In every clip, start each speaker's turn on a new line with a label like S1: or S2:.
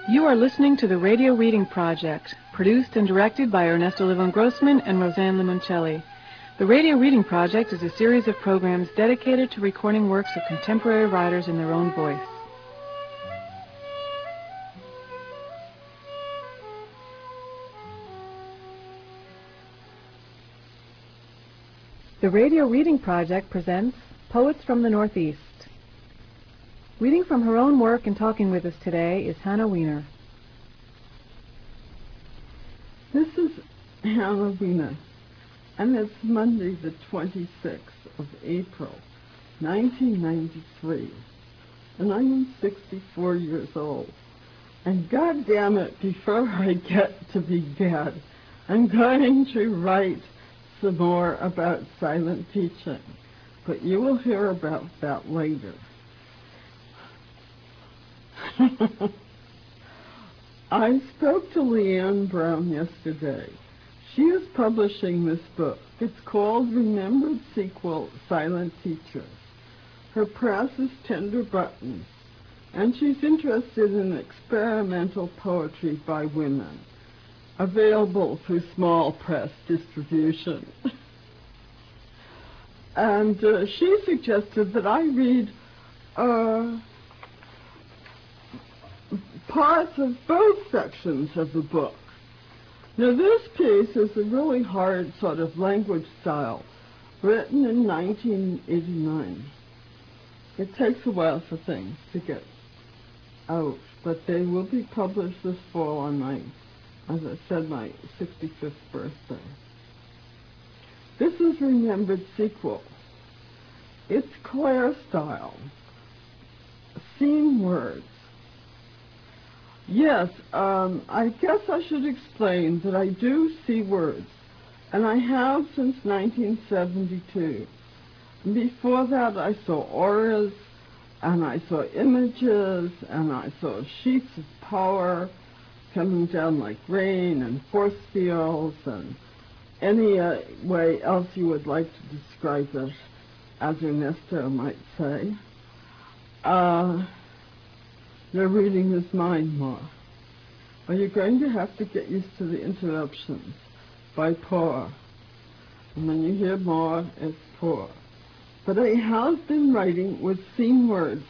S1: You are listening to the Radio Reading Project, produced and directed by Ernesto Livon Grossman and Roseanne Limoncelli. The Radio Reading Project is a series of programs dedicated to recording works of contemporary writers in their own voice. The Radio Reading Project presents Poets from the Northeast. Reading from her own work and talking with us today is Hannah Weiner.
S2: This is Hannah Weiner, and it's Monday the 26th of April, 1993, and I'm 64 years old. And God damn it, before I get to be dead, I'm going to write some more about silent teaching, but you will hear about that later. I spoke to Leanne Brown yesterday. She is publishing this book. It's called Remembered Sequel, Silent Teachers. Her press is Tender Buttons, and she's interested in experimental poetry by women, available through small press distribution. And she suggested that I read parts of both sections of the book. Now, this piece is a really hard sort of language style, written in 1989. It takes a while for things to get out, but they will be published this fall on my, as I said, my 65th birthday. This is Remembered Sequel. It's Claire style. Scene words. Yes, I guess I should explain that I do see words, and I have since 1972. Before that, I saw auras, and I saw images, and I saw sheets of power coming down like rain and force fields, and any way else you would like to describe it, as Ernesto might say. You're reading his mind more. Well, you're going to have to get used to the interruptions by pour. And when you hear more, it's pour. But I have been writing with scene words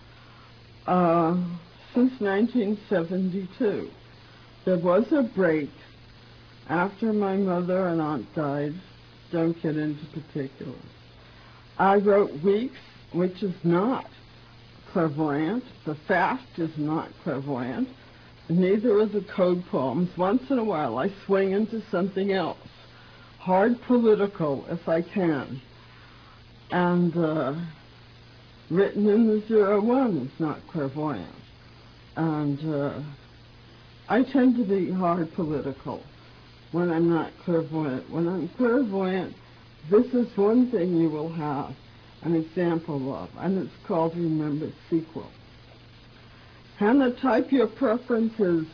S2: since 1972. There was a break after my mother and aunt died. Don't get into particulars. I wrote weeks, which is not clairvoyant. The fact is not clairvoyant. Neither are the code poems. Once in a while I swing into something else, hard political if I can. And written in the 01 is not clairvoyant. And I tend to be hard political when I'm not clairvoyant. When I'm clairvoyant, this is one thing you will have an example of, and it's called Remembered Sequel. Hannah, type your preferences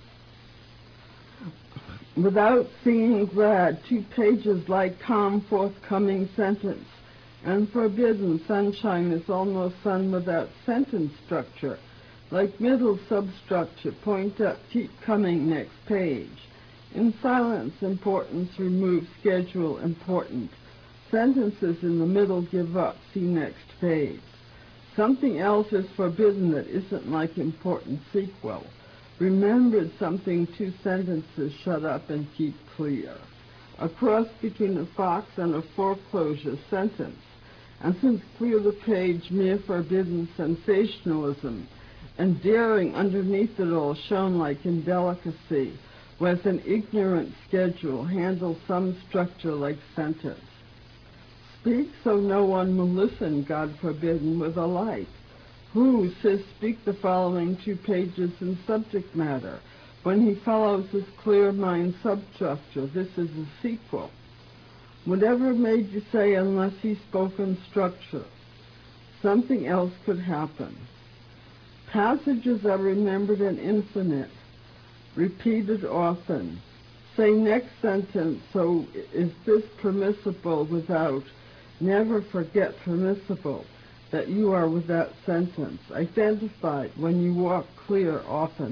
S2: without seeming glad. 2 pages like calm, forthcoming sentence, and forbidden sunshine is almost sun without sentence structure, like middle substructure, point up, keep coming, next page. In silence, importance, remove, schedule, important. Sentences in the middle give up, see next page. Something else is forbidden that isn't like important sequel. Remembered something, 2 sentences, shut up and keep clear. A cross between a fox and a foreclosure sentence. And since clear the page, mere forbidden sensationalism, and daring underneath it all shown like indelicacy, with an ignorant schedule, handle some structure like sentence. Speak so no one will listen, God forbidden, with a light. Who says speak the following 2 pages in subject matter, when he follows his clear mind substructure? This is a sequel. Whatever made you say unless he spoke in structure? Something else could happen. Passages are remembered and infinite, repeated often. Say next sentence, so is this permissible without? Never forget permissible, that you are without sentence. Identified when you walk clear often,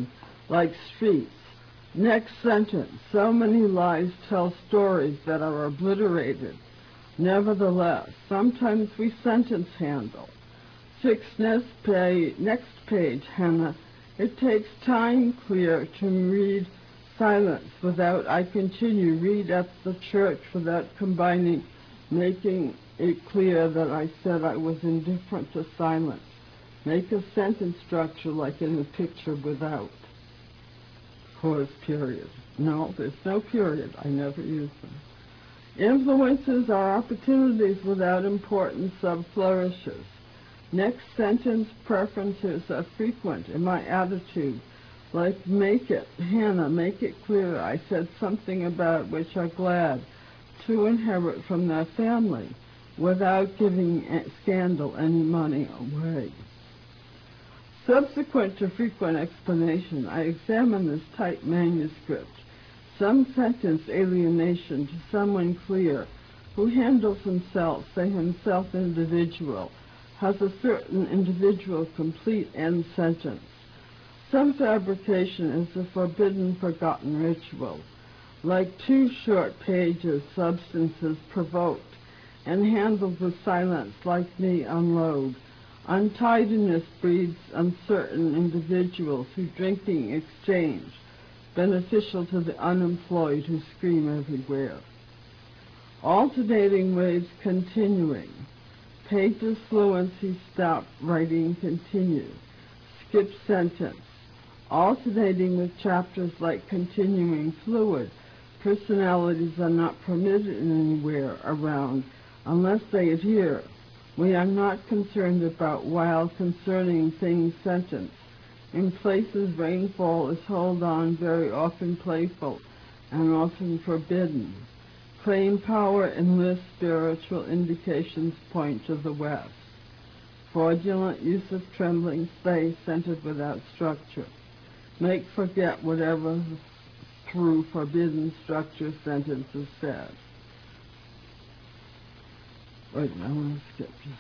S2: like streets. Next sentence, so many lies tell stories that are obliterated. Nevertheless, sometimes we sentence handle. Fix next page, Hannah. It takes time clear to read silence without I continue, read at the church without combining, making it clear that I said I was indifferent to silence. Make a sentence structure like in the picture without. Pause period. No, there's no period. I never use them. Influences are opportunities without important subflourishes. Next sentence preferences are frequent in my attitude, like make it, Hannah, make it clear I said something about which are glad to inherit from their family without giving scandal any money away. Subsequent to frequent explanation, I examine this tight manuscript. Some sentence alienation to someone clear who handles himself, say himself individual, has a certain individual complete end sentence. Some fabrication is a forbidden, forgotten ritual, like 2 short pages, substances provoked, and handled with silence like me unload. Untidiness breeds uncertain individuals who drinking exchange, beneficial to the unemployed who scream everywhere. Alternating waves continuing. Pages fluency stop, writing continue. Skip sentence. Alternating with chapters like continuing fluid. Personalities are not permitted anywhere around unless they adhere. We are not concerned about while concerning things sentence. In places rainfall is hold on, very often playful and often forbidden. Claim power and list spiritual indications point to the west. Fraudulent use of trembling space centered without structure. Make forget whatever through forbidden structure sentences said. Wait, I want to skip this.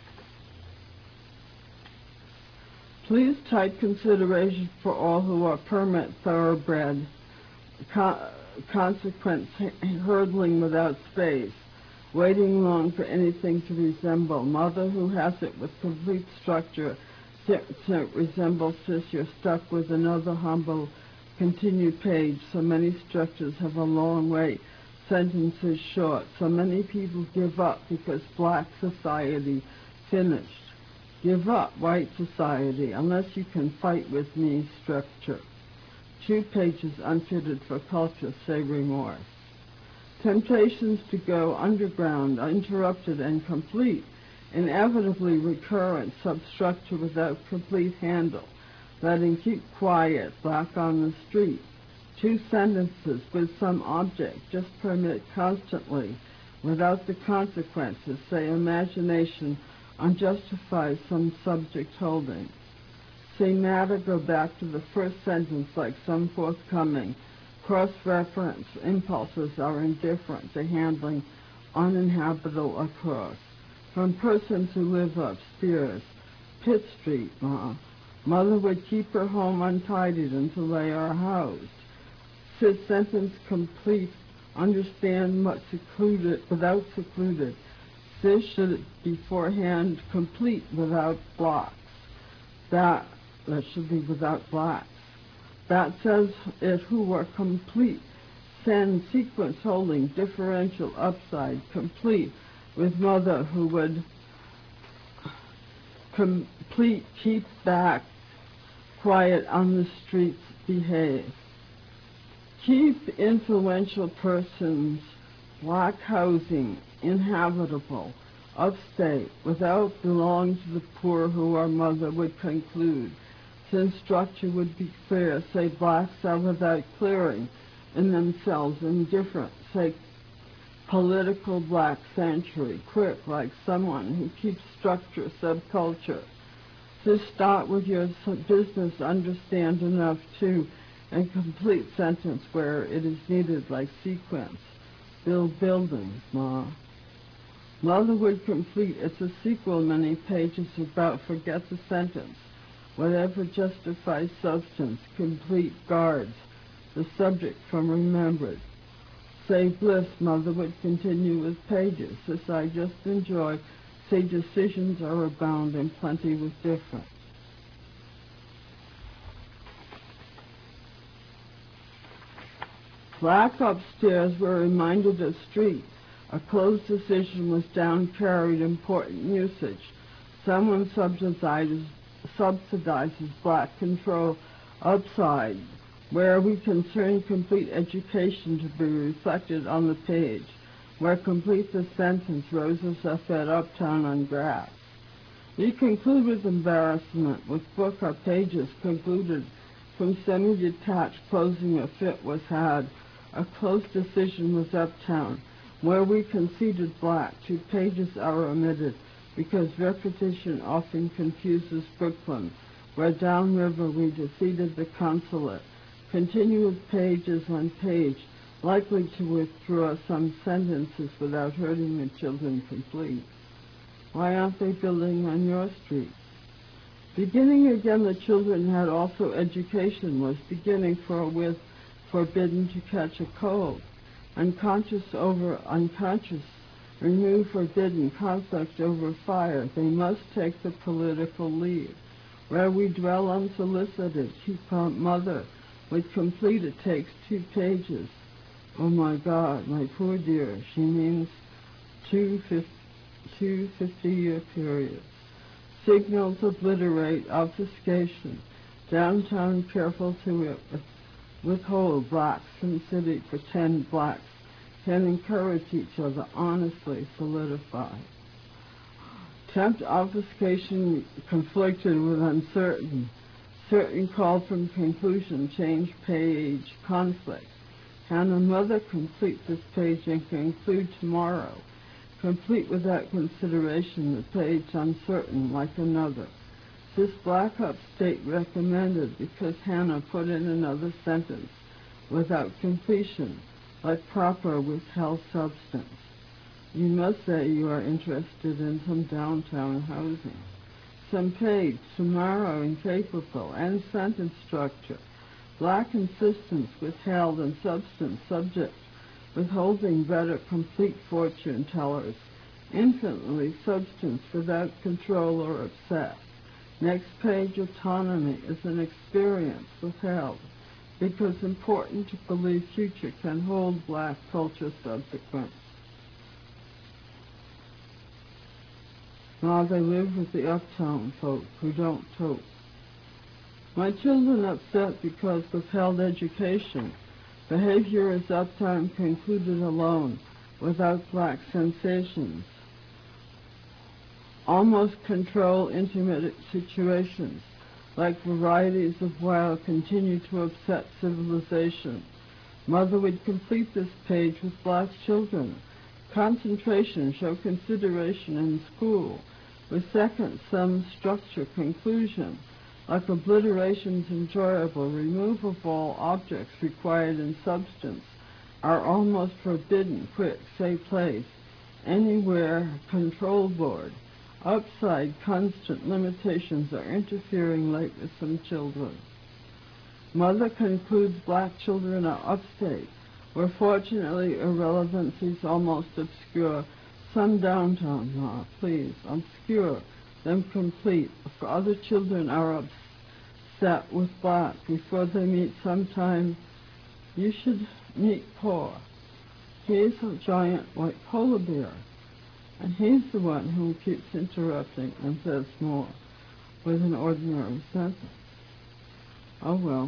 S2: Please type consideration for all who are permit thoroughbred, consequence hurdling without space, waiting long for anything to resemble. Mother who has it with complete structure resembles this. You're stuck with another humble continued page. So many structures have a long wait. Sentences short. So many people give up because black society finished. Give up white society unless you can fight with me structure. 2 pages unfitted for culture, say remorse. Temptations to go underground, uninterrupted and complete, inevitably recurrent, substructure without complete handle, letting keep quiet, black on the street. 2 sentences with some object, just permit constantly, without the consequences, say imagination, unjustifies some subject holding. Say matter, go back to the first sentence like some forthcoming. Cross-reference impulses are indifferent to handling uninhabitable across. From persons who live upstairs, Pitt Street, Ma. Mother would keep her home untidied until they are housed. Says sentence complete, understand much secluded, without secluded. This should beforehand complete without blocks. That should be without blocks. That says it who were complete. Send sequence holding, differential upside, complete, with mother who would complete, keep back, quiet on the streets, behave. Keep influential persons, black housing, inhabitable, upstate, without belong to the poor who our mother would conclude. Since structure would be clear, say blacks are without clearing, in themselves indifferent, say political black century, quick like someone who keeps structure, subculture. Just start with your business, understand enough to, and complete sentence where it is needed like sequence. Build buildings, Ma. Mother would complete, it's a sequel many pages about forget the sentence. whatever justifies substance, complete guards the subject from remembrance. Say bliss, mother would continue with pages. This I just enjoy. Say decisions are abound and plenty with difference. Black upstairs were reminded of street. A closed decision was down carried important usage. Someone subsidizes black control upside, where we concern complete education to be reflected on the page, where complete the sentence roses are fed uptown on grass. We conclude with embarrassment, with book or pages concluded from semi-detached closing a fit was had, a close decision was uptown, where we conceded black, 2 pages are omitted, because repetition often confuses Brooklyn, where downriver we defeated the consulate. Continue with pages on page, likely to withdraw some sentences without hurting the children complete. Why aren't they building on your street? Beginning again, the children had also education, was beginning for with forbidden to catch a cold. Unconscious over unconscious, remove forbidden, conflict over fire. They must take the political lead. Where we dwell unsolicited, keep our mother. With complete, it takes 2 pages. Oh my God, my poor dear, she means 2 50-year periods. Signals obliterate, obfuscation. Downtown careful to withhold blacks from city, pretend blacks can encourage each other, honestly solidify. Tempt obfuscation conflicted with uncertain. Certain call from conclusion, change page, conflict. Can a mother complete this page and conclude tomorrow? Complete without consideration, the page uncertain like another. This black upstate recommended because Hannah put in another sentence without completion, like proper withheld substance. You must say you are interested in some downtown housing. Some page, tomorrow incapable, and sentence structure. Black insistence withheld and substance subject, withholding better complete fortune tellers. Infinitely substance without control or upset. Next page, autonomy is an experience withheld, because important to believe future can hold black culture subsequent. Now they live with the uptown folk who don't tote. My children upset because withheld education. Behavior is uptown concluded alone, without black sensations. Almost control intimate situations, like varieties of wild, continue to upset civilization. Mother would complete this page with black children. Concentration, show consideration in school. With second, some structure, conclusion, like obliterations enjoyable, remove of all objects required in substance, are almost forbidden, quick, say place, anywhere, control board. Upside, constant limitations are interfering late with some children. Mother concludes black children are upstate, where fortunately irrelevancies almost obscure. Some downtown, please, obscure, them complete, for other children are upset with black. Before they meet sometime, you should meet poor. He's a giant white polar bear. And he's the one who keeps interrupting and says more with an ordinary sentence. Oh well.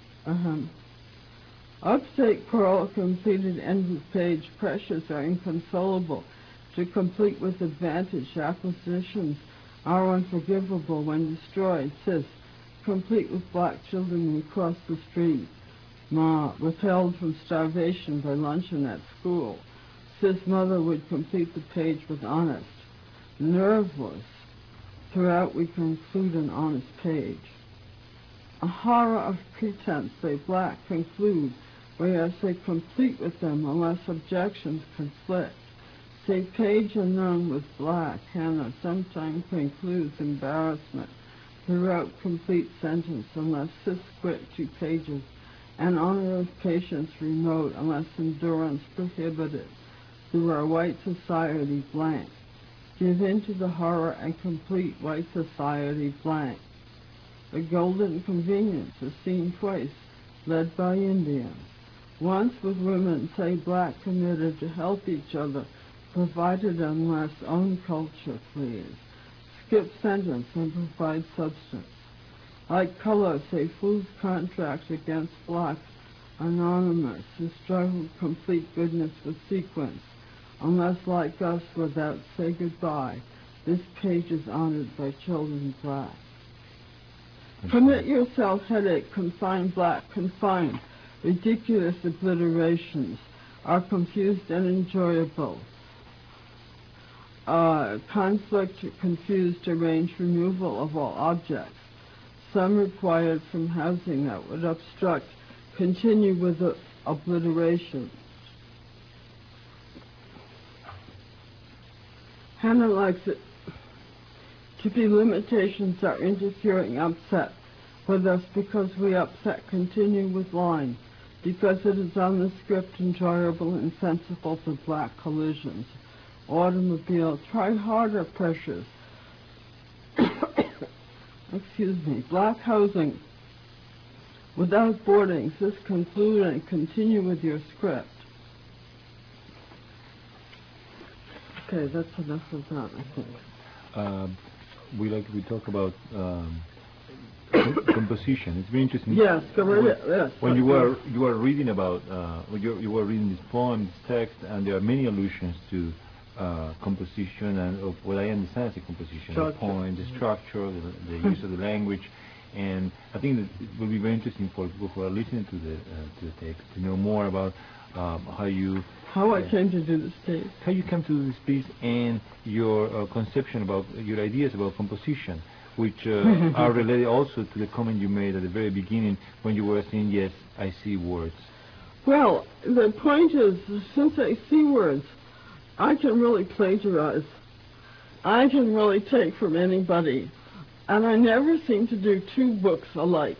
S2: Upstate Pearl completed end of page. Pressures are inconsolable. To complete with advantage, acquisitions are unforgivable when destroyed. Sis, complete with black children who cross the street. Ma, withheld from starvation by luncheon at school. Sis, mother would complete the page with honest. Nerveless. Throughout we conclude an honest page. A horror of pretense, they black conclude, whereas they complete with them unless objections conflict. Say page unknown with black, Hannah sometimes concludes embarrassment, throughout complete sentence unless cis quit 2 pages, and honor of patience remote unless endurance prohibited. Through our white society blank. Give in to the horror and complete white society blank. The golden convenience is seen twice, led by Indians. Once with women, say black, committed to help each other, provided unless own culture, please. Skip sentence and provide substance. Like color, say fool's contract against blacks, anonymous, who struggle complete goodness with sequence. Unless like us, without say goodbye. This page is honored by children black. Commit yourself, headache, confine black, confine. Ridiculous obliterations are confused and enjoyable. Conflict, confused, arrange removal of all objects. Some required from housing that would obstruct. Continue with the obliteration. Hannah likes it to be limitations are interfering, upset with us because we upset. Continue with line. Because it is on the script, enjoyable and sensible for black collisions. Automobile, try harder pressures. Excuse me. Black housing without boardings. This conclude and continue with your script. Okay, that's enough of that, I think.
S3: We talk about composition. It's very interesting.
S2: Yes, go right ahead. Yes.
S3: When you were reading about you were reading this poem, this text, and there are many allusions to composition and of what I understand as a composition, the poem, the structure, the use of the language, and I think that it will be very interesting for people who are listening to the text to know more about how
S2: I came to do this piece.
S3: How you came to this piece and your conception about your ideas about composition, which are related also to the comment you made at the very beginning when you were saying, yes, I see words.
S2: Well, the point is, since I see words, I can really plagiarize. I can really take from anybody. And I never seem to do 2 books alike.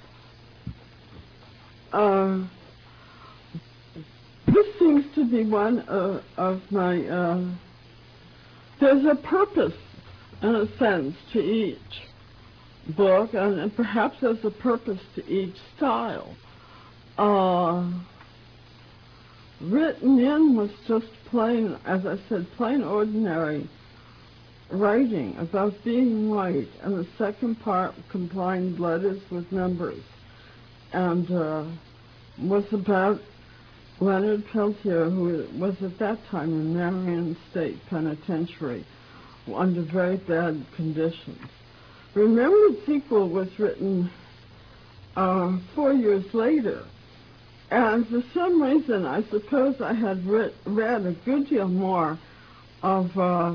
S2: This seems to be one of my, there's a purpose, in a sense, to each book, and perhaps there's a purpose to each style. Written in was just plain, as I said, plain ordinary writing about being white, and the second part combined letters with numbers, and was about Leonard Peltier, who was at that time in Marion State Penitentiary under very bad conditions. Remembered Sequel was written 4 years later, and for some reason I suppose I had read a good deal more of,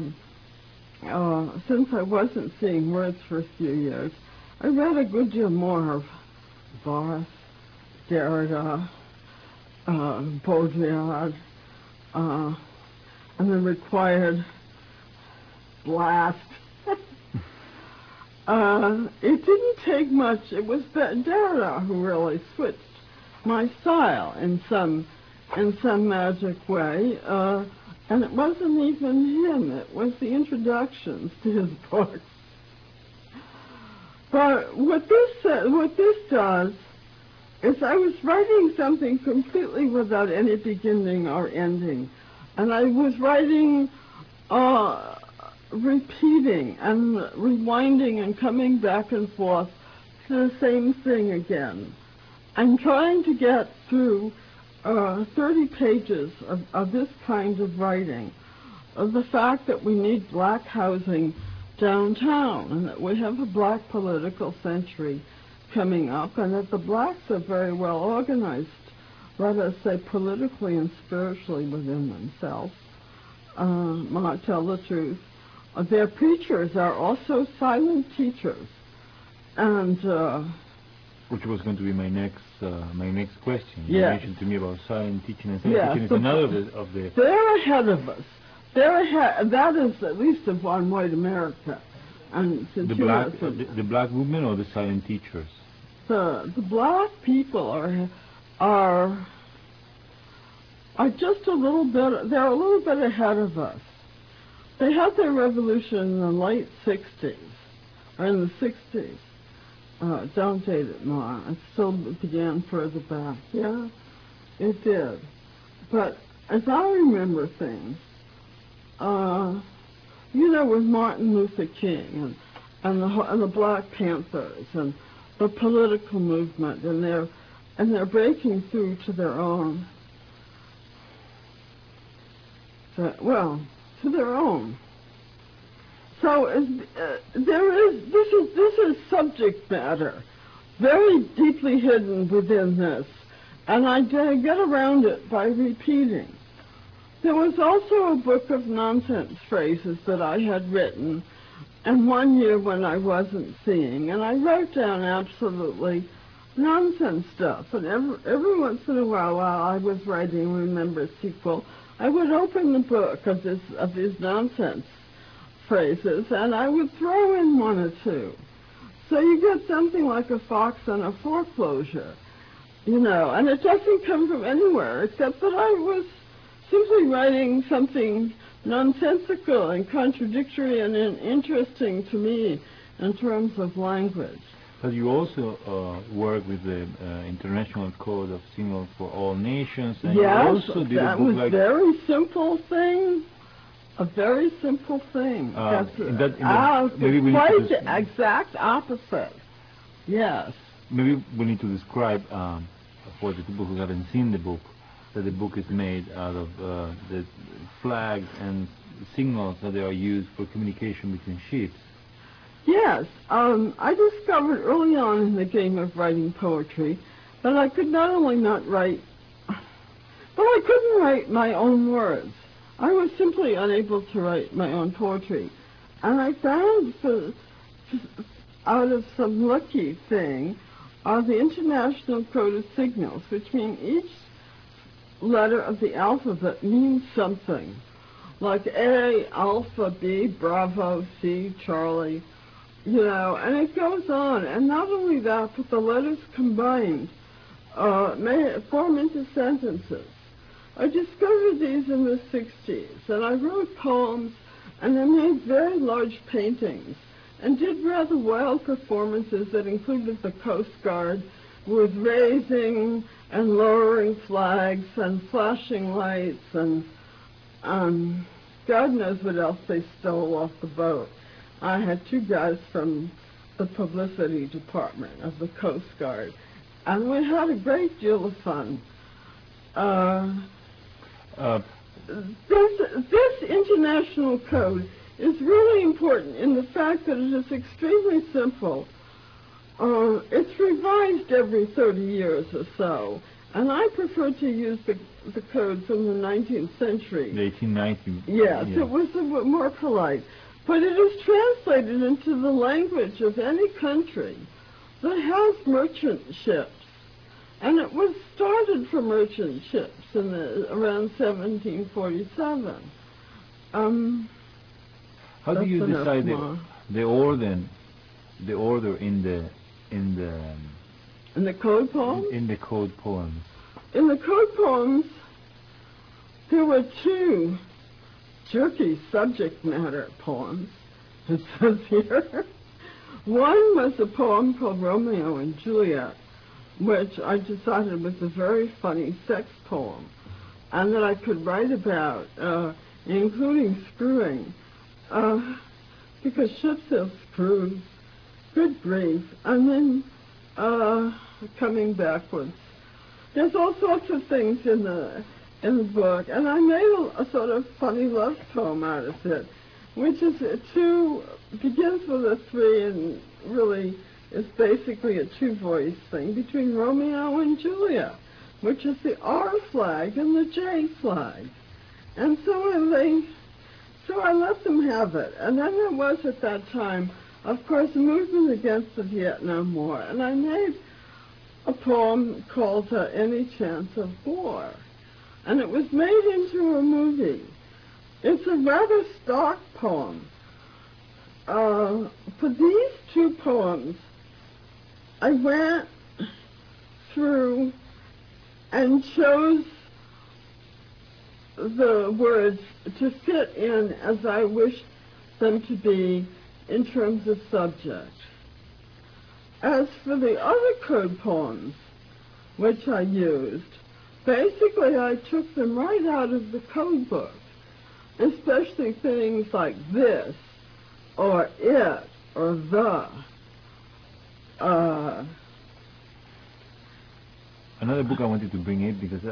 S2: since I wasn't seeing words for a few years, I read a good deal more of Barthes, Derrida, Baudrillard, and the required blast. It didn't take much. It was Derrida who really switched my style in some magic way, and it wasn't even him. It was the introductions to his books. But what this does is I was writing something completely without any beginning or ending. And I was writing, repeating and rewinding and coming back and forth to the same thing again. I'm trying to get through 30 pages of this kind of writing, of the fact that we need black housing downtown, and that we have a black political century coming up, and that the blacks are very well organized, let us say, politically and spiritually within themselves. Might tell the truth. Their preachers are also silent teachers, and
S3: which was going to be my next question. You
S2: yes.
S3: mentioned to me about silent teaching, and silent teaching is another of the.
S2: They're ahead of us. They're ahead. That is at least of one white America. And since
S3: The black movement or the silent teachers?
S2: The black people are just a little bit, they're a little bit ahead of us. They had their revolution in the late 60s, or in the 60s. Don't date it, Ma. It still began further back. Yeah, it did. But as I remember things, with Martin Luther King and the Black Panthers and the political movement, and they're breaking through to their own. To their own. So this is subject matter, very deeply hidden within this, and I get around it by repeating. There was also a book of nonsense phrases that I had written, and one year when I wasn't seeing, and I wrote down absolutely nonsense stuff, and every once in a while I was writing Remember Sequel, I would open the book of these nonsense phrases, and I would throw in one or two. So you get something like a fox on a foreclosure, and it doesn't come from anywhere, except that I was simply writing something nonsensical and contradictory and interesting to me in terms of language.
S3: But you also work with the International Code of Signals for All Nations, and
S2: yes,
S3: you also did
S2: that
S3: a book
S2: was
S3: like...
S2: very simple thing. A very simple thing.
S3: maybe we
S2: quite
S3: need to
S2: the exact opposite. Yes.
S3: Maybe we need to describe for the people who haven't seen the book, that the book is made out of the flags and signals that they are used for communication between ships.
S2: Yes, I discovered early on in the game of writing poetry that I could not only not write, but I couldn't write my own words. I was simply unable to write my own poetry. And I found, out of some lucky thing, the International Code of Signals, which mean each letter of the alphabet means something. Like A, Alpha, B, Bravo, C, Charlie, and it goes on. And not only that, but the letters combined may form into sentences. I discovered these in the 60s, and I wrote poems, and I made very large paintings, and did rather wild performances that included the Coast Guard with raising and lowering flags and flashing lights and God knows what else they stole off the boat. I had two guys from the publicity department of the Coast Guard, and we had a great deal of fun. This international code is really important in the fact that it is extremely simple. It's revised every 30 years or so, and I prefer to use the code from the 19th century.
S3: The 1890s.
S2: Yes, yeah. It was more polite. But it is translated into the language of any country that has merchant ships. And it was started for merchant ships in around 1747.
S3: How do you decide the order in the code poems? In the code poems.
S2: In the code poems, there were two jerky subject matter poems, it says here. One was a poem called Romeo and Juliet, which I decided was a very funny sex poem, and that I could write about, including screwing, because ships have screws, good grief, and then coming backwards. There's all sorts of things in the book, and I made a sort of funny love poem out of it, which is begins with a 3 and really is basically a 2-voice thing between Romeo and Juliet, which is the R flag and the J flag. And so I let them have it. And then there was at that time, of course, a movement against the Vietnam War, and I made a poem called Any Chance of War. And it was made into a movie. It's a rather stock poem, for these two poems, I went through and chose the words to fit in as I wished them to be in terms of subject. As for the other code poems, which I used, basically I took them right out of the code book, especially things like this, or it, or the.
S3: Another book I wanted to bring in because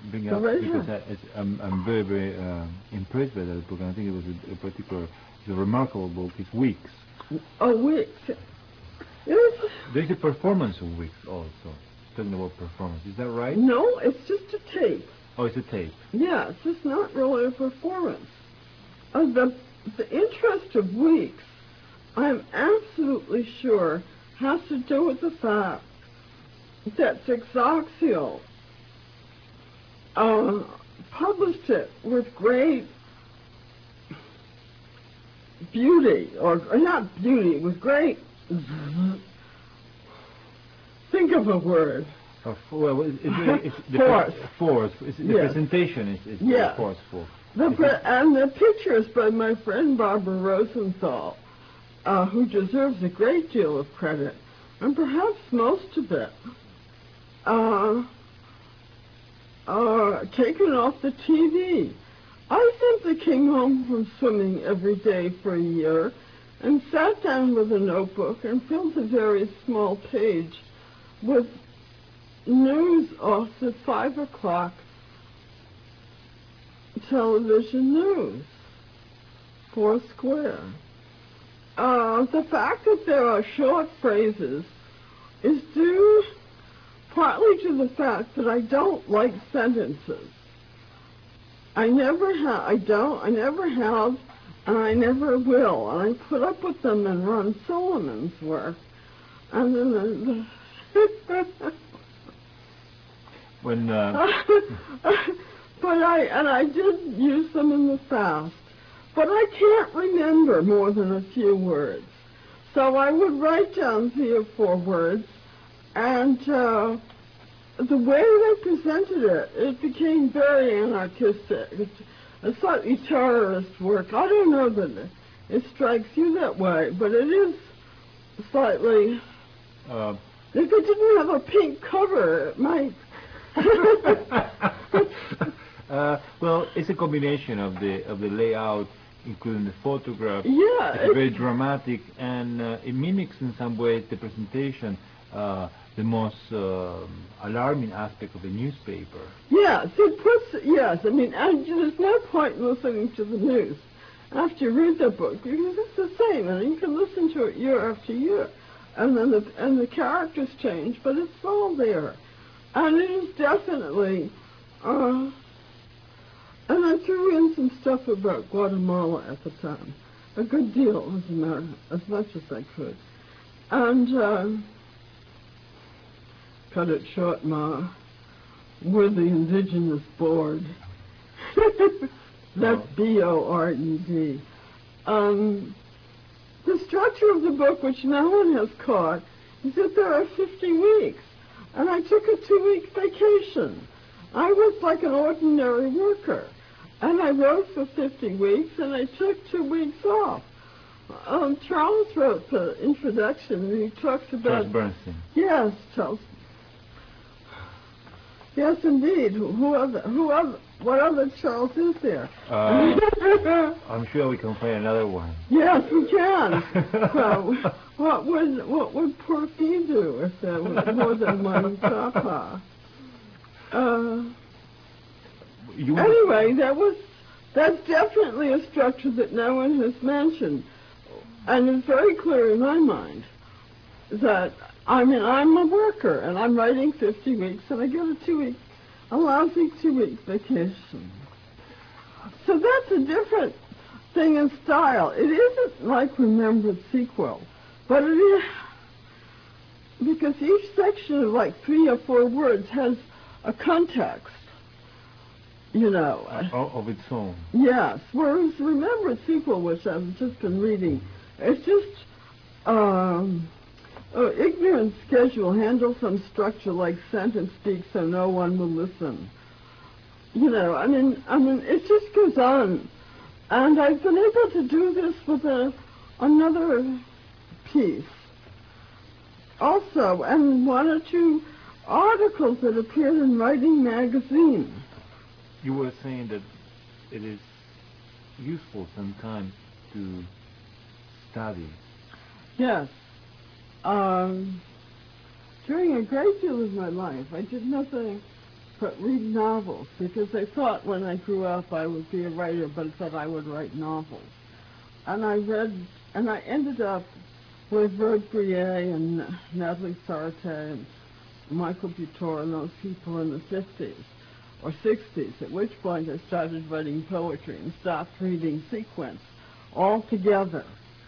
S3: I'm very, very impressed by that book. And I think it was a remarkable book. It's Weeks.
S2: Oh, Weeks.
S3: There's a performance of Weeks also. Talking about performance, is that right?
S2: No, it's just a tape.
S3: Oh, it's a tape.
S2: Yeah, it's just not really a performance. The interest of Weeks, I'm absolutely sure, has to do with the fact that Zixoxio published it with great beauty, or not beauty, with great, think of a word.
S3: Well, it's
S2: force.
S3: Force. The presentation is very forceful.
S2: And the pictures by my friend Barbara Rosenthal, who deserves a great deal of credit, and perhaps most of it, taken off the TV. I simply came home from swimming every day for a year and sat down with a notebook and filled a very small page with news off the 5 o'clock television news, Foursquare. The fact that there are short phrases is due partly to the fact that I don't like sentences. I never have, and I never will. And I put up with them in Ron Solomon's work. And then
S3: when
S2: but I did use them in the fast. But I can't remember more than a few words. So I would write down 3 or 4 words, and the way they presented it, it became very anarchistic. It's a slightly terrorist work. I don't know that it strikes you that way, but it is slightly... if it didn't have a pink cover, it might...
S3: well, it's a combination of the layout, including the photograph.
S2: Yeah,
S3: it's very dramatic, and it mimics in some ways the presentation, the most alarming aspect of a newspaper.
S2: Yes, it puts. Yes, I mean, and there's no point in listening to the news after you read the book, because it's the same, and you can listen to it year after year, and then the characters change, but it's all there, and it is definitely. And I threw in some stuff about Guatemala at the time, a good deal, as much as I could. And cut it short, Ma, we're the Indigenous Board. That's B-O-R-E-D. The structure of the book, which no one has caught, is that there are 50 weeks, and I took a 2-week vacation. I was like an ordinary worker, and I wrote for 50 weeks, and I took 2 weeks off. Charles wrote the introduction, and he talks about...
S3: Charles Bernstein.
S2: Yes, Charles. Yes, indeed. What other Charles is there?
S3: I'm sure we can find another one.
S2: Yes, we can. Well, what would Porky do if there was more than one Papa? Anyway, that's definitely a structure that no one has mentioned, and it's very clear in my mind that I'm a worker, and I'm writing 50 weeks, and I get a lousy 2-week vacation. So that's a different thing in style. It isn't like Remembered Sequel, but it is, because each section of like 3 or 4 words has a context,
S3: of its own.
S2: Yes, whereas Remembered Sequel, which I've just been reading, it's just Ignorant schedule, handle some structure like sentence speak so no one will listen. You know, I mean, it just goes on. And I've been able to do this with another piece also, and one or two articles that appeared in Writing Magazine.
S3: You were saying that it is useful sometimes to study.
S2: Yes. During a great deal of my life, I did nothing but read novels, because I thought when I grew up I would be a writer, but I thought I would write novels. And I ended up with Verd Brillet and Natalie Sarraute and Michael Butor and those people in the 50s or 60s, at which point I started writing poetry and stopped reading sequence altogether.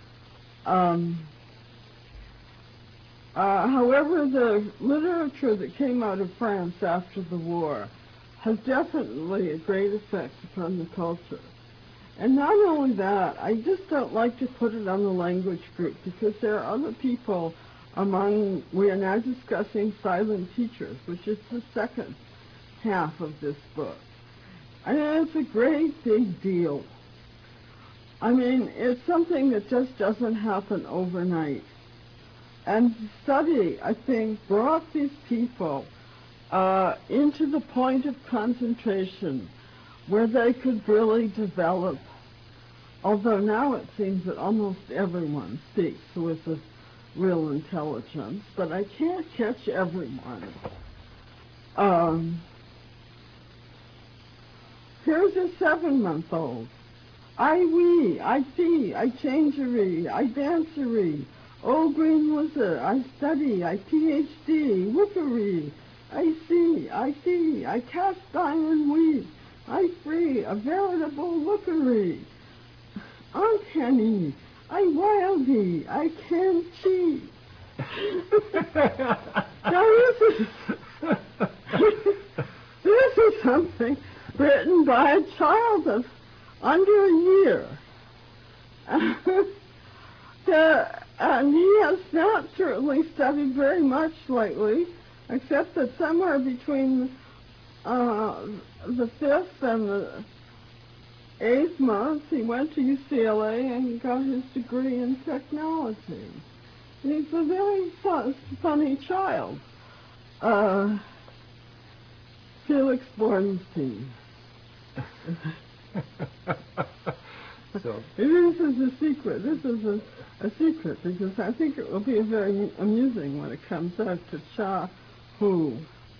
S2: However, the literature that came out of France after the war has definitely a great effect upon the culture. And not only that, I just don't like to put it on the language group, because there are other people we are now discussing silent teachers, which is the second half of this book. And it's a great big deal. I mean, it's something that just doesn't happen overnight. And study, I think, brought these people into the point of concentration where they could really develop, although now it seems that almost everyone speaks with a real intelligence, but I can't catch everyone. Here's a 7-month-old. I wee, I see, I changery, I dancery. Oh, green wizard, I study, I PhD, wookery. I see, I cast iron weed. I free, a veritable lookery. Uncanny, I wildy, I can cheat. Now this is something written by a child of under a year. And he has not certainly studied very much lately, except that somewhere between the 5th and the 8th month, he went to UCLA and got his degree in technology. He's a very funny child. Felix Bornstein.
S3: So
S2: this is a secret. This is a secret, because I think it will be very amusing when it comes out to Cha Hu.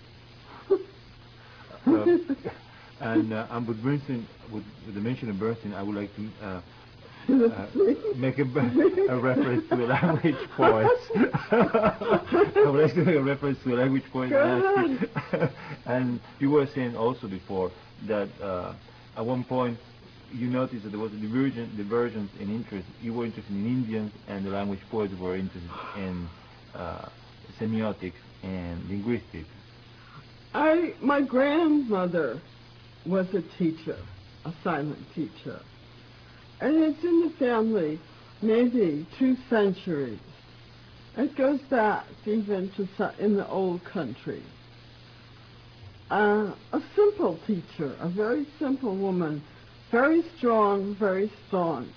S3: And with Bernstein, with the mention of Bernstein, I would like to make a reference to a language poet. I would like to make a reference to a language poet. And you were saying also before that at one point you noticed that there was a divergence in interest. You were interested in Indians, and the language poets were interested in semiotics and linguistics.
S2: My grandmother was a teacher, a silent teacher. And it's in the family maybe 2 centuries. It goes back even to in the old country. A simple teacher, a very simple woman, very strong, very staunch.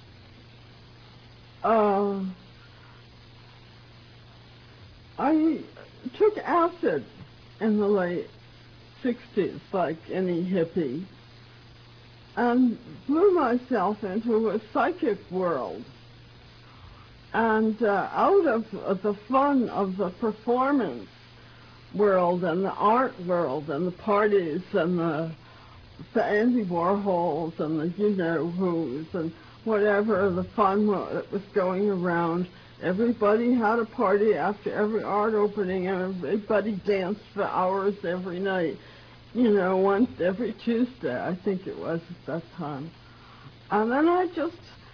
S2: I took acid in the late 60s, like any hippie, and blew myself into a psychic world. And out of the fun of the performance world and the art world and the parties and the Andy Warhols and the you-know-whos and whatever the fun that was going around, everybody had a party after every art opening, and everybody danced for hours every night. You know, once every Tuesday, I think it was at that time. And then I just,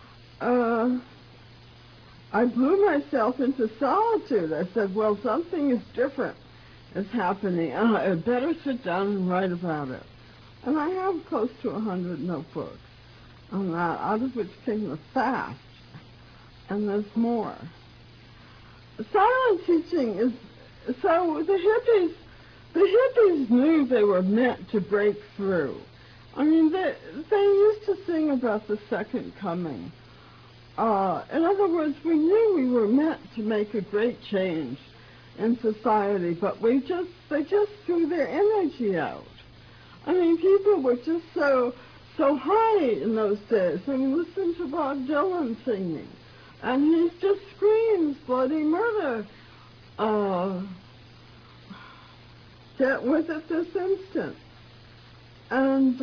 S2: I blew myself into solitude. I said, well, something is different is happening, and I had better sit down and write about it. And I have close to 100 notebooks on that, out of which came the fast, and there's more. silent teaching is, so the hippies knew they were meant to break through. I mean, they used to sing about the second coming. In other words, we knew we were meant to make a great change in society, but they just threw their energy out. I mean, people were just so high in those days. I mean, listen to Bob Dylan singing, and he just screams bloody murder. Get with it this instant. And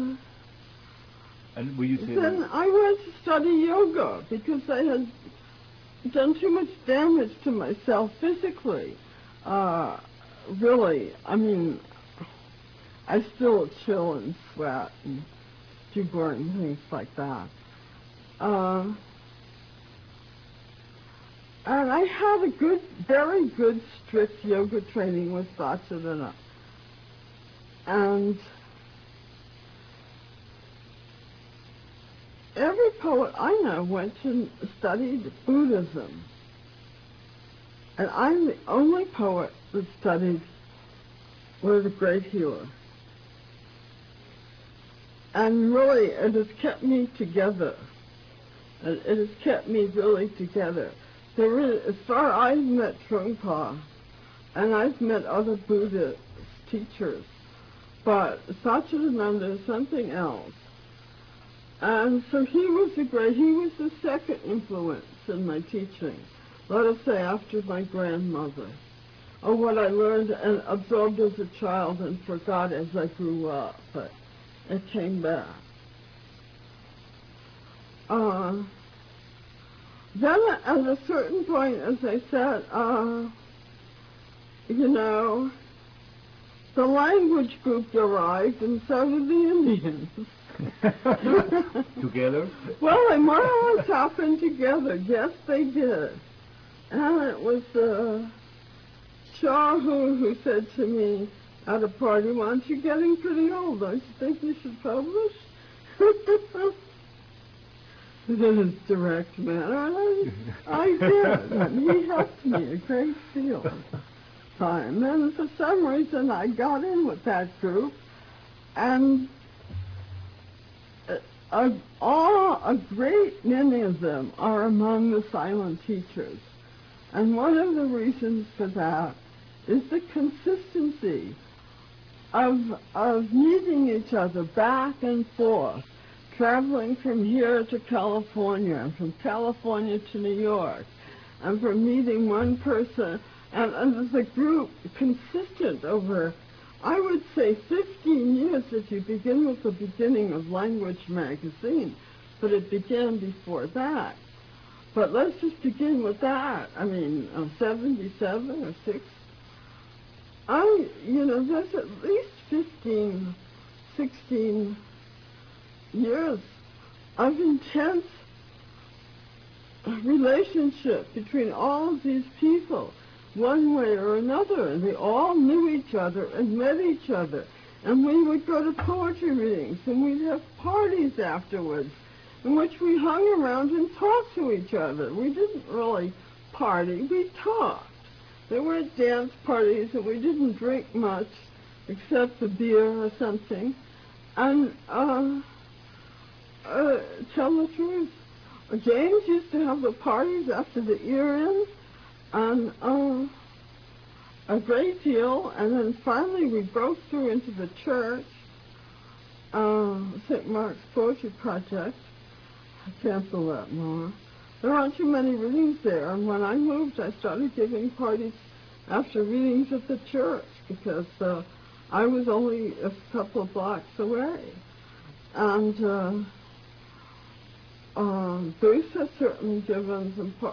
S3: will you say
S2: then I went to study yoga because I had done too much damage to myself physically. Really, I mean, I still chill and sweat and do boring things like that. And I had a very good, strict yoga training with Satchidananda. And every poet I know went and studied Buddhism. And I'm the only poet that studied with a great healer. And really, it has kept me together. It has kept me really together. As far as I've met Trungpa, and I've met other Buddhist teachers, but Satchidananda is something else. And so he was the second influence in my teaching, let us say after my grandmother, or what I learned and absorbed as a child and forgot as I grew up, but it came back. Then at a certain point, as I said, the language group arrived, and so did the Indians.
S3: Together?
S2: Well, they more or less happened together. Yes, they did. And it was Shahu who said to me at a party once, "You're getting pretty old. Don't you think you should publish?" In his direct manner, and I did. And he helped me a great deal at the time. And for some reason, I got in with that group, and a great many of them are among the silent teachers. And one of the reasons for that is the consistency of meeting each other back and forth, traveling from here to California, and from California to New York, and from meeting one person, and as a group consistent over, I would say, 15 years if you begin with the beginning of Language Magazine, but it began before that. But let's just begin with that. I mean, 77 or 6. There's at least 15, 16 years of intense relationship between all of these people, one way or another, and they all knew each other and met each other. And we would go to poetry readings, and we'd have parties afterwards in which we hung around and talked to each other. We didn't really party, we talked. There were dance parties, and we didn't drink much except the beer or something. And tell the truth, James used to have the parties after the year-end, and a great deal, and then finally we broke through into the church, St. Mark's Poetry Project. I cancel that more. There aren't too many readings there, and when I moved, I started giving parties after readings at the church, because I was only a couple of blocks away. And Bruce has certainly given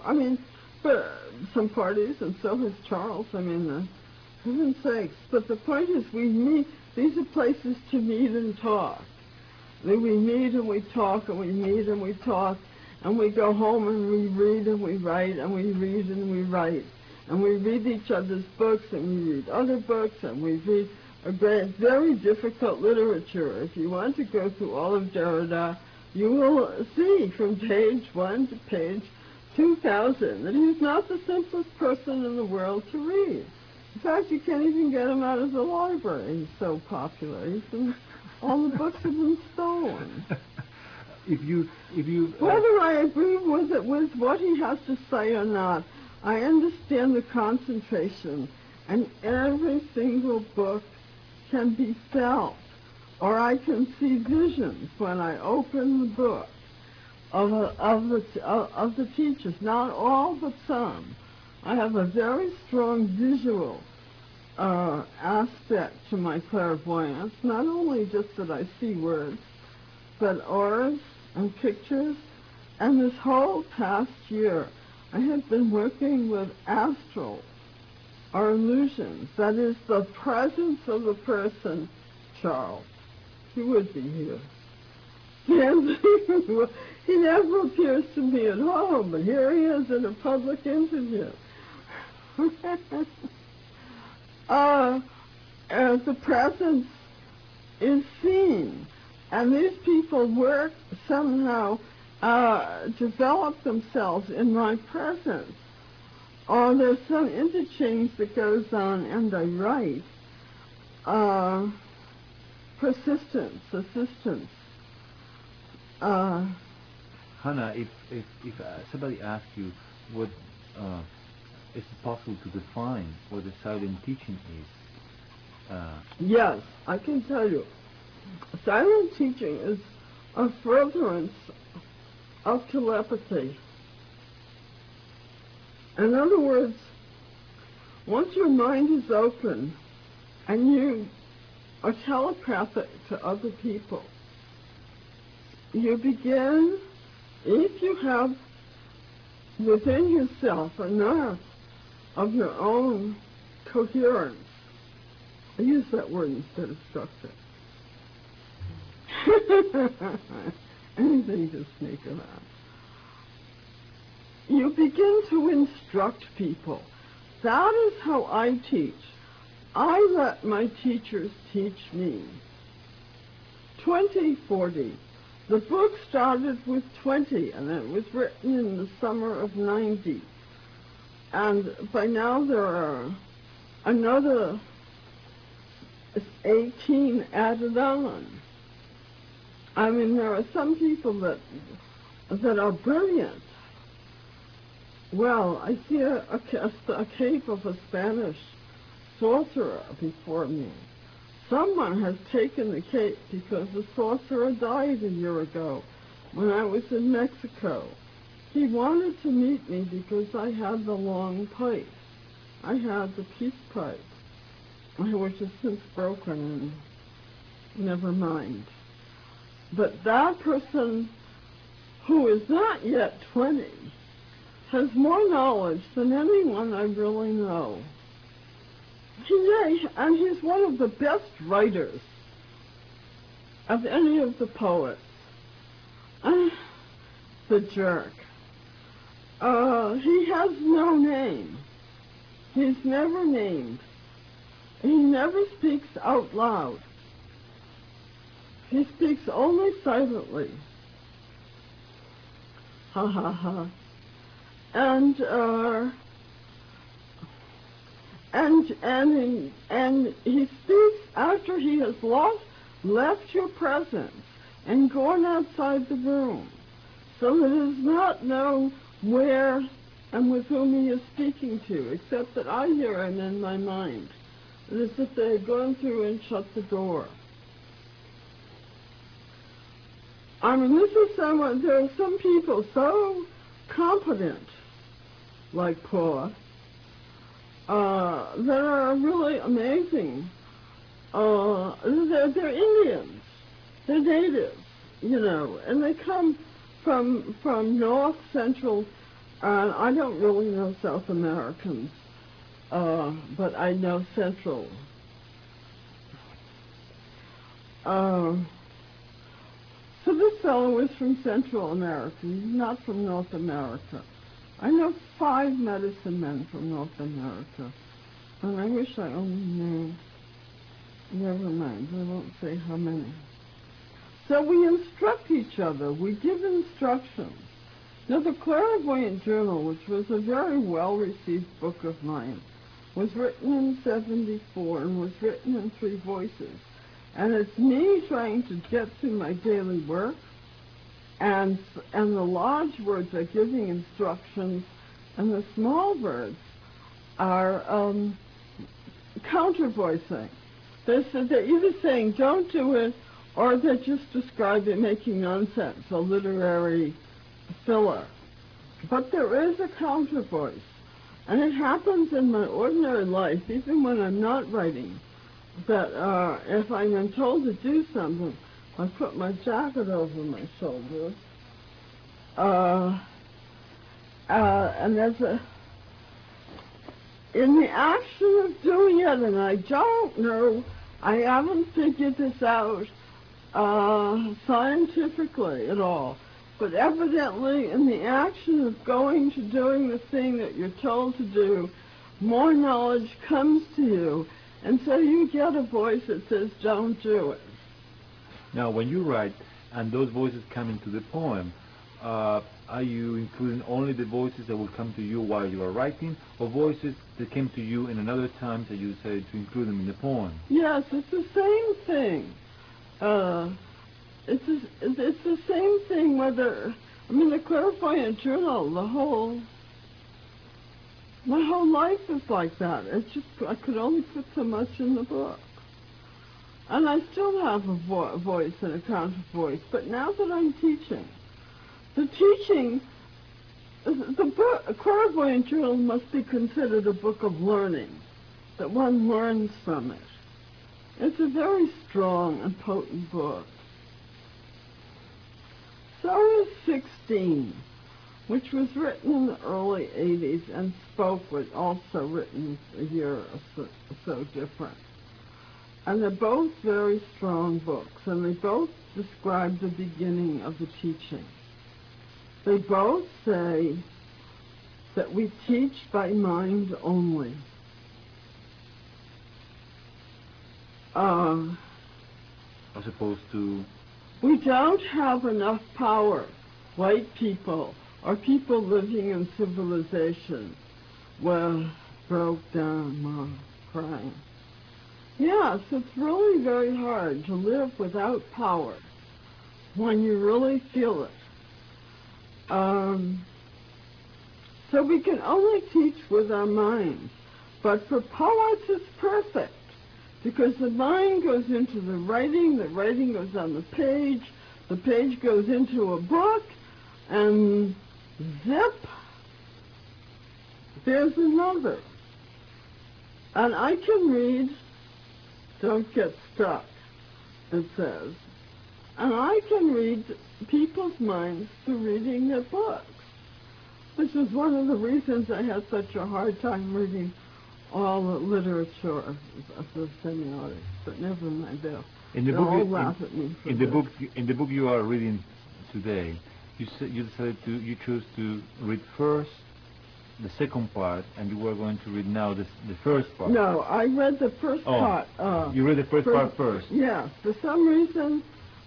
S2: some parties, and so has Charles. I mean, for heaven's sakes. But the point is, we meet. These are places to meet and talk. We meet and we talk, and we meet and we talk, and we go home and we read and we write, and we read and we write, and we read each other's books, and we read other books, and we read a very difficult literature. If you want to go through all of Derrida, you will see from page 1 to page 2,000, that he's not the simplest person in the world to read. In fact, you can't even get him out of the library. He's so popular. All the books have been stolen. Whether I agree with what he has to say or not, I understand the concentration, and every single book can be felt, or I can see visions when I open the book of the teachers. Not all, but some. I have a very strong visual aspect to my clairvoyance. Not only just that I see words, but auras and pictures. And this whole past year, I have been working with astral or illusions. That is the presence of the person, Charles. He would be here. He never appears to me at home, but here he is in a public interview. The presence is seen, and these people work somehow, develop themselves in my presence. Or there's some interchange that goes on, and I write. Persistence, assistance.
S3: Hannah, if somebody asks you what is it possible to define what the silent teaching is?
S2: Yes, I can tell you. Silent teaching is a furtherance of telepathy. In other words, once your mind is open and you are telepathic to other people, you begin, if you have within yourself enough of your own coherence, I use that word instead of structure. Anything to sneak around. You begin to instruct people. That is how I teach. I let my teachers teach me. 2040. The book started with 20, and it was written in the summer of 90. And by now there are another 18 added on. I mean, there are some people that are brilliant. Well, I see a cape of a Spanish sorcerer before me. Someone has taken the cape because the sorcerer died a year ago when I was in Mexico. He wanted to meet me because I had the long pipe. I had the peace pipe, which has since broken, and never mind. But that person who is not yet 20 has more knowledge than anyone I really know. And he's one of the best writers of any of the poets. The jerk. He has no name. He's never named. He never speaks out loud. He speaks only silently. Ha ha ha. And he speaks after he has left your presence and gone outside the room, so that he does not know where and with whom he is speaking to, except that I hear him in my mind. It is as if they had gone through and shut the door. I mean, there are some people so competent, like Paul, that are really amazing. They're Indians. They're natives, and they come from North Central, and I don't really know South Americans, but I know Central. So this fellow is from Central America. He's not from North America. I know 5 medicine men from North America, and I wish I only knew. Never mind, I won't say how many. So we instruct each other. We give instructions. Now, the Clairvoyant Journal, which was a very well-received book of mine, was written in 74 and was written in 3 voices. And it's me trying to get through my daily work, and the large words are giving instructions, and the small words are counter-voicing. They're either saying, don't do it, or they're just describing, making nonsense, a literary filler. But there is a counter voice, and it happens in my ordinary life, even when I'm not writing, that if I'm told to do something, I put my jacket over my shoulders, and there's in the action of doing it, and I don't know, I haven't figured this out scientifically at all, but evidently in the action of going to doing the thing that you're told to do, more knowledge comes to you, and so you get a voice that says, don't do it.
S3: Now, when you write, and those voices come into the poem, are you including only the voices that will come to you while you are writing, or voices that came to you in another time that you decided to include them in the poem?
S2: Yes, it's the same thing. It's the same thing whether, I mean, the Clairvoyant Journal, my whole life is like that. It's just, I could only put so much in the book. And I still have a voice and a counter voice, but now that I'm teaching, the book, Clairvoyant Journal must be considered a book of learning, that one learns from it. It's a very strong and potent book. So is 16, which was written in the early 80s, and Spoke was also written a year or so different. And they're both very strong books, and they both describe the beginning of the teaching. They both say that we teach by mind only.
S3: As opposed to?
S2: We don't have enough power, white people, or people living in civilization, broke down, Mom, crying. Yes, it's really very hard to live without power when you really feel it. So we can only teach with our minds. But for poets, it's perfect, because the mind goes into the writing goes on the page goes into a book, and zip, there's another. And I can read, don't get stuck, it says. And I can read people's minds through reading their books, which is one of the reasons I had such a hard time reading all the literature of the semiotics. But never mind, they'll all laugh at me for this.
S3: In the book you are reading today, you chose to read first the second part, and you were going to read now the first part.
S2: No, I read the first part.
S3: You read the first part first?
S2: Yes. For some reason,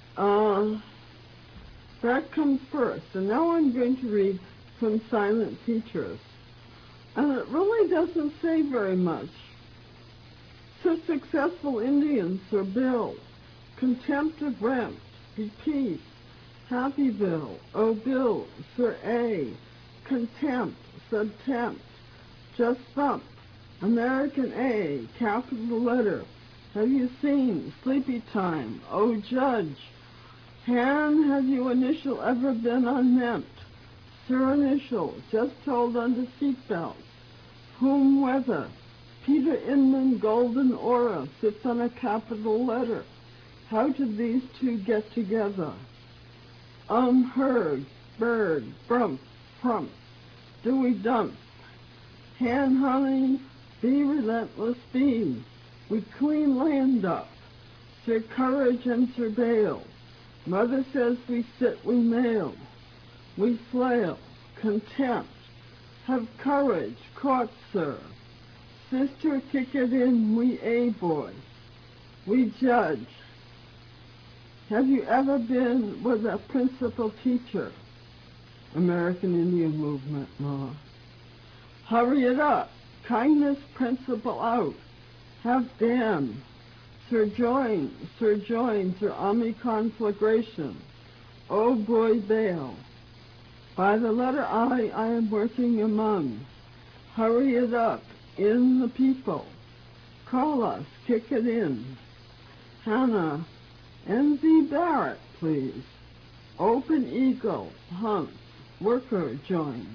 S2: that comes first. And now I'm going to read from Silent Teachers. And it really doesn't say very much. So successful Indians, Sir Bill, contempt of rent, repeat, Happy Bill, oh Bill, Sir A, contempt, subtempt, just bump, American A, capital letter, have you seen, sleepy time, oh Judge, Han, have you initial ever been unmeant, Sir Initial, just told under seatbelt, whom weather, Peter Inman Golden Aura sits on a capital letter, how did these two get together? Heard, bird, brump, frump, Dewey dump, Han honey, be relentless be, we clean land up, Sir Courage and Sir Bale, Mother says we sit, we mail, we flail, contempt, have courage, caught sir, sister kick it in, we a boy, we judge, have you ever been with a principal teacher? American Indian movement, Ma. Hurry it up. Kindness principle out. Have damn. Surjoin, Sir Ami conflagration. Oh boy bail. By the letter I am working among. Hurry it up. In the people. Call us. Kick it in. Hannah. N.Z. Barrett, please. Open Eagle. Hunt. Worker join.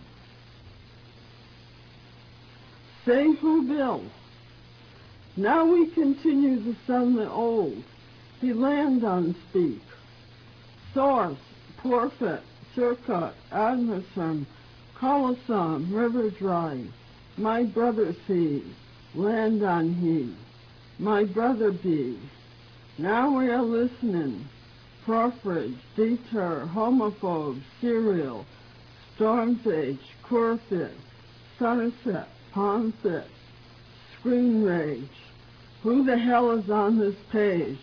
S2: Say who Bill. Now we continue the son the old. He land on speak. Source, Porfit, Circuit, Admerson, Colossum, River Dry. My brother see, land on he. My brother be. Now we are listening. Proffridge, Deter, Homophobe, Serial, Stormsage, Corfit, Sunset, Pomfit, Screen Rage. Who the hell is on this page?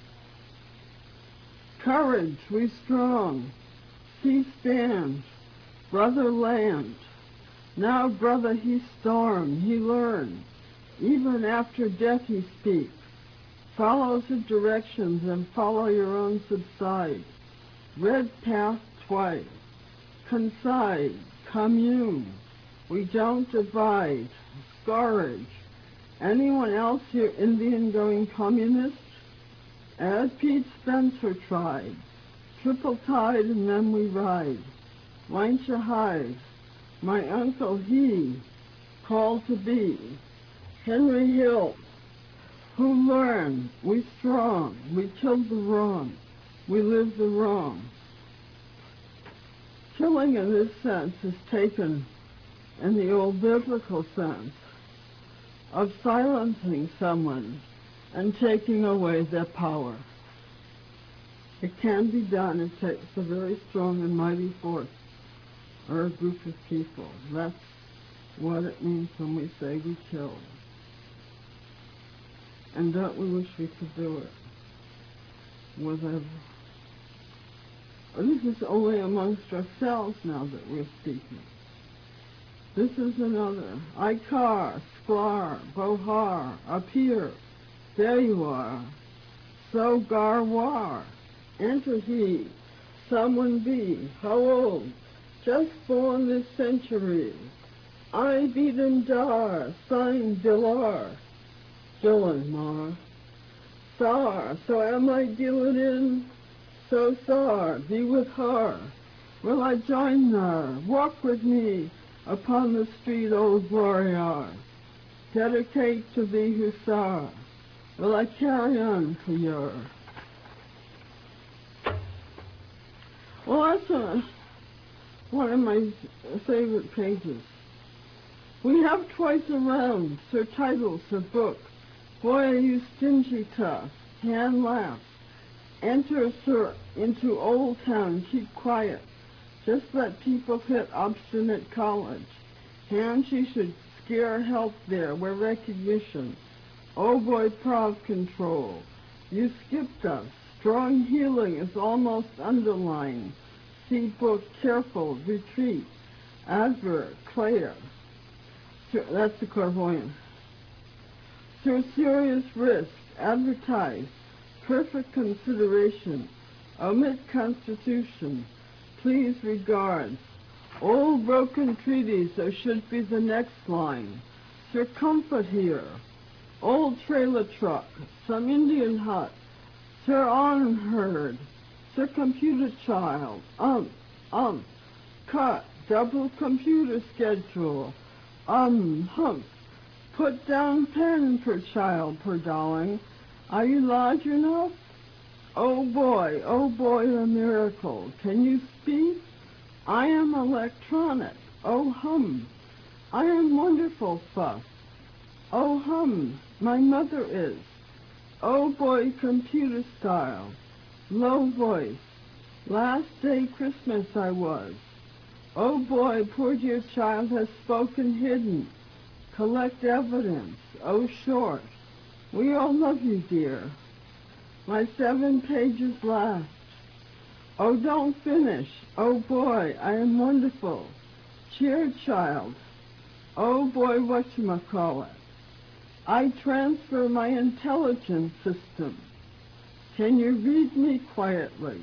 S2: Courage, we strong. C-stand, brother land. Now brother he storm, he learn. Even after death he speak. Follow the directions and follow your own subside. Red path twice. Concide, commune. We don't divide. Scourge. Anyone else here Indian going communist? As Pete Spencer tried. Triple tide and then we ride. Why'n't you hide? My uncle he called to be. Henry Hill. Who learned? We strong. We killed the wrong. We live the wrong. Killing in this sense is taken in the old biblical sense of silencing someone and taking away their power. It can be done. It takes a very strong and mighty force or a group of people. That's what it means when we say we kill. And don't we wish we could do it? Whatever. This is only amongst ourselves now that we're speaking. This is another. Ikar, Sklar, Bohar, up here. There you are. So Garwar. Enter he. Someone be. How old? Just born this century. I beat him dar. Signed Dilar. Dylan, Ma. Sar, so am I dealing in? So Sar, be with her. Will I join her? Walk with me upon the street, old warrior. Dedicate to thee, Hussar. Will I carry on for your? Well, that's one of my favorite pages. We have twice around, Sir Title, Sir Book. Boy, are you stingy tough. Hand laughs. Enter, sir, into Old Town. Keep quiet. Just let people hit obstinate college. Hand, she should scare help there, where recognition. Oh boy, Prov control. You skipped us. Strong healing is almost underlined. See book, careful, retreat. Advert, Claire. That's the clairvoyant. Sir, serious risk, advertise, perfect consideration, omit constitution, please regards, old broken treaties, there should be the next line, Sir comfort here, old trailer truck, some Indian hut, Sir on herd, Sir computer child, cut, double computer schedule, hump, put down pen per child, per darling. Are you large enough? Oh boy, a miracle. Can you speak? I am electronic. Oh hum. I am wonderful fuss. Oh hum, my mother is. Oh boy, computer style. Low voice. Last day Christmas I was. Oh boy, poor dear child has spoken hidden. Collect evidence. Oh, short. We all love you, dear. My 7 pages last. Oh, don't finish. Oh, boy, I am wonderful. Cheer, child. Oh, boy, whatchamacallit. I transfer my intelligence system. Can you read me quietly?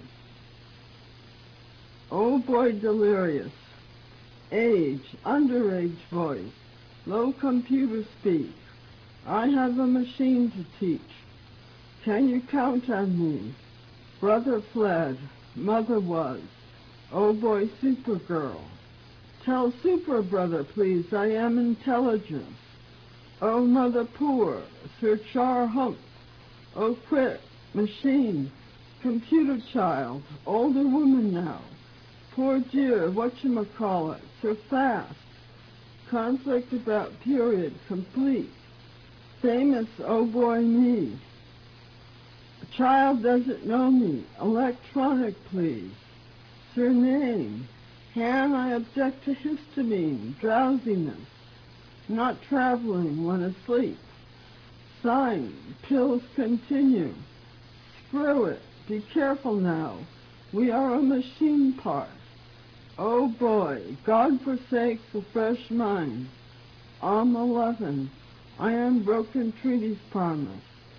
S2: Oh, boy, delirious. Age, underage voice, low computer speed. I have a machine to teach. Can you count on me? Brother fled, mother was. Oh, boy, Supergirl. Tell Super Brother, please, I am intelligence. Oh, mother poor, Sir Char Hump. Oh, quit, machine, computer child, older woman now. Poor dear, whatchamacallit, Sir Fast. Conflict about period, complete. Famous, oh boy, me. A child doesn't know me. Electronic, please. Surname. Han, I object to histamine, drowsiness. Not traveling when asleep. Sign. Pills continue. Screw it. Be careful now. We are a machine part. Oh boy, God forsakes a fresh mind. 11. I am broken treaties promise.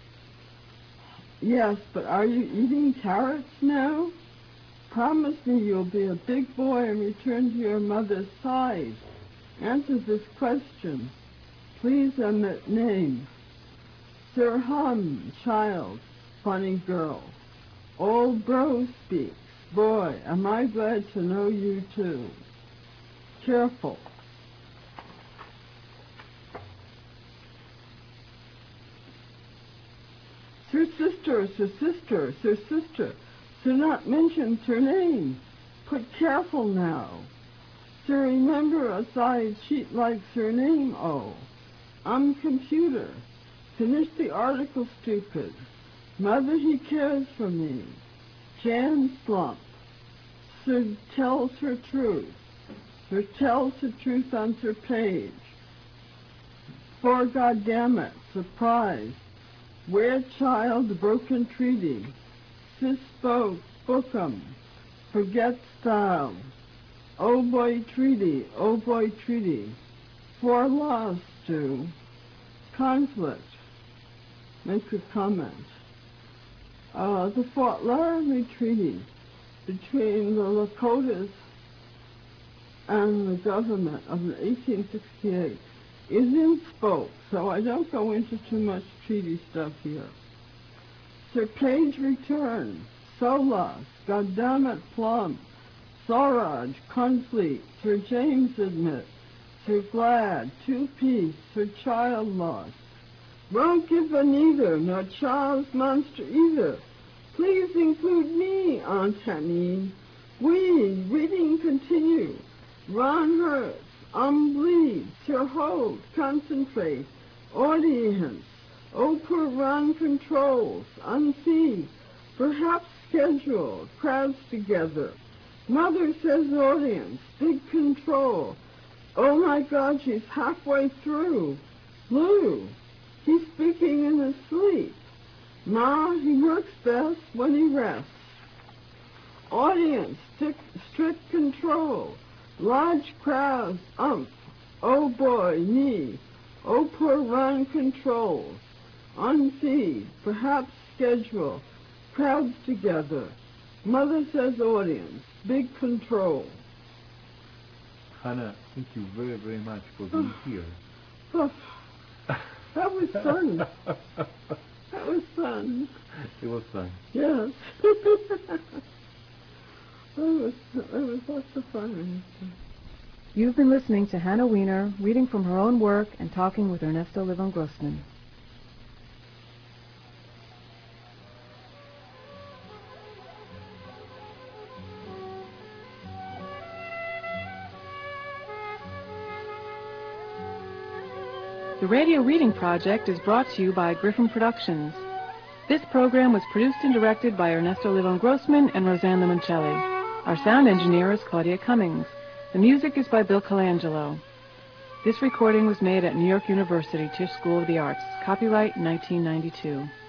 S2: Yes, but are you eating carrots now? Promise me you'll be a big boy and return to your mother's side. Answer this question. Please omit name. Sir Hum, child, funny girl. Old bro speaks. Boy, am I glad to know you too. Careful. Sir sister, sir sister, sir sister. Sir not mention sir name. Put careful now. Sir remember a side sheet like surname, oh. I'm computer. Finish the article, stupid. Mother, he cares for me. Jan slump. Sir tells her truth. Sir tells the truth on Sir Page. For goddammit, surprise. Where child broken treaty. Sis spoke, book 'em. Forget style. Oh boy treaty, oh boy treaty. For loss, Stu. Conflict. Make a comment. The Fort Laramie Treaty between the Lakotas and the government of 1868 is in spoke, so I don't go into too much treaty stuff here. Sir Page returned, Solas, goddammit Plum, Swaraj, conflict, Sir James admit, Sir Glad, two-piece, Sir Child lost. Won't give a neither, nor Charles Monster either. Please include me, Aunt Annie. We, reading continue. Ron Hurst, bleed, Sir Hold, concentrate, audience. Oh, poor Ron controls, unfeed, perhaps schedule, crowds together. Mother says audience, big control. Oh my God, she's halfway through. Lou. He's speaking in his sleep. Ma, he works best when he rests. Audience, strict control. Large crowds, Oh boy, knee. Oh poor Ron controls. Unfeed, perhaps schedule. Crowds together. Mother says audience, big control.
S3: Hannah, thank you very, very much for being here.
S2: That was fun. That was fun.
S3: It was fun.
S2: Yes. It was lots of fun.
S1: You've been listening to Hannah Weiner reading from her own work and talking with Ernesto Livon Grossman. The Radio Reading Project is brought to you by Griffin Productions. This program was produced and directed by Ernesto Livon Grossman and Roseanne Limoncelli. Our sound engineer is Claudia Cummings. The music is by Bill Colangelo. This recording was made at New York University Tisch School of the Arts. Copyright 1992.